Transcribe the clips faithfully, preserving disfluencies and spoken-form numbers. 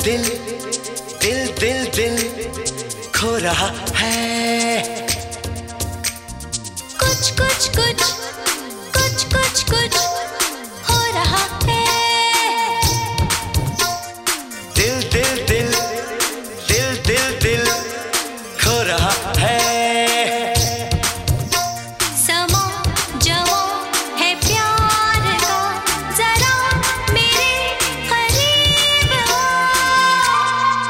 दिल दिल दिल दिल खो रहा है। कुछ कुछ कुछ कुछ कुछ कुछ हो रहा है। दिल दिल दिल दिल दिल दिल खो रहा है। समा जवा है प्यार का, जरा मेरे करीब आ।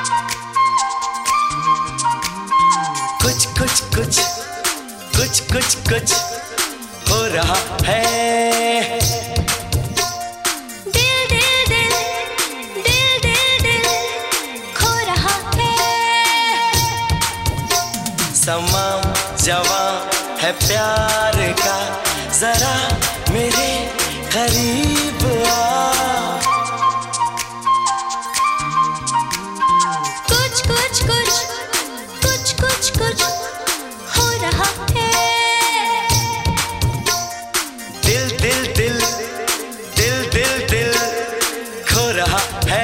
कुछ कुछ कुछ कुछ कुछ कुछ हो रहा है। दिल दिल दिल दिल दिल दिल खो रहा है। समा जवा है प्यार का, जरा मेरे करीब आ। कुछ कुछ कुछ कुछ कुछ कुछ हो रहा है। दिल दिल दिल दिल दिल दिल खो रहा है।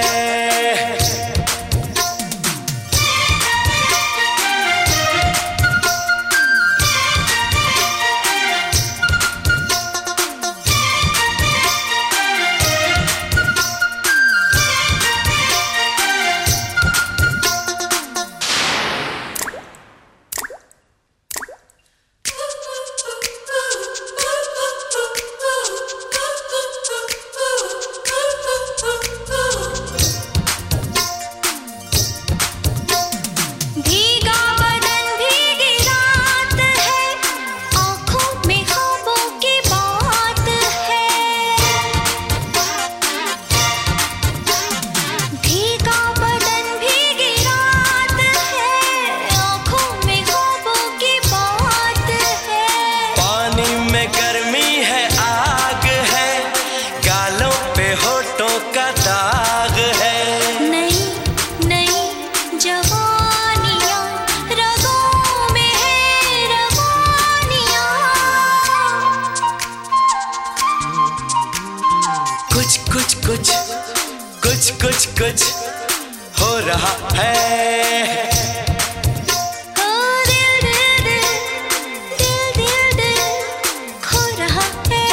भीगा बदन भीगी रात है, आँखों में ख्वाबों की बात है। भीगा बदन भीगी रात है, आँखों में ख्वाबों की बात है। पानी में गर्मी है, आग है, गालों पे होठों का दाग है। नहीं नहीं जवानियाँ रगों में है रवानियाँ। कुछ कुछ कुछ कुछ कुछ कुछ हो रहा है। ओ दिल दिल दिल दिल दिल दिल खो रहा है।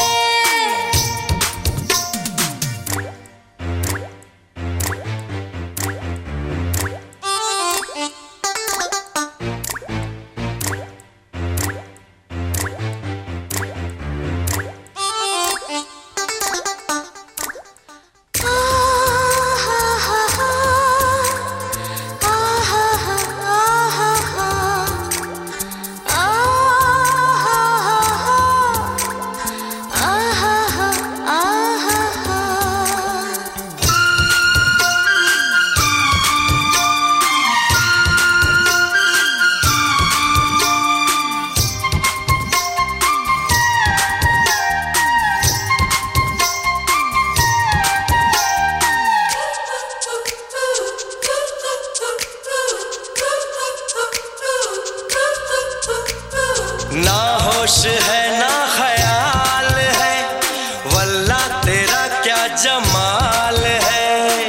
ना होश है ना ख्याल है, वल्लाह तेरा क्या जमाल है।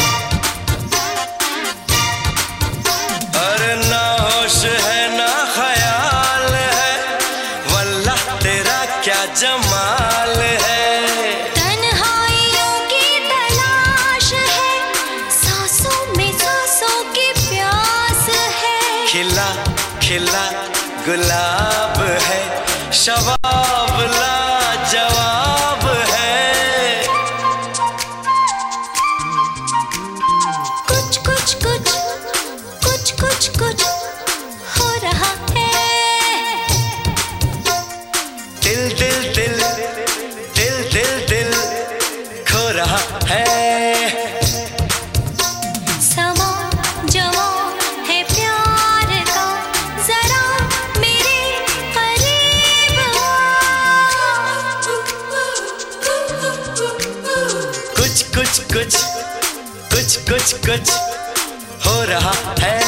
अरे ना होश है ना ख्याल है, वल्लाह तेरा क्या जमाल है। तन्हाइयों की तलाश है, सांसों में सांसों की प्यास है। खिला खिला गुलाब है, शबाब लाजवाब है। कुछ कुछ कुछ कुछ कुछ कुछ हो रहा है। दिल दिल दिल दिल दिल दिल खो रहा है। समा जवा है प्यार का, जरा मेरे करीब आ। कुछ कुछ कुछ कुछ कुछ कुछ हो रहा है।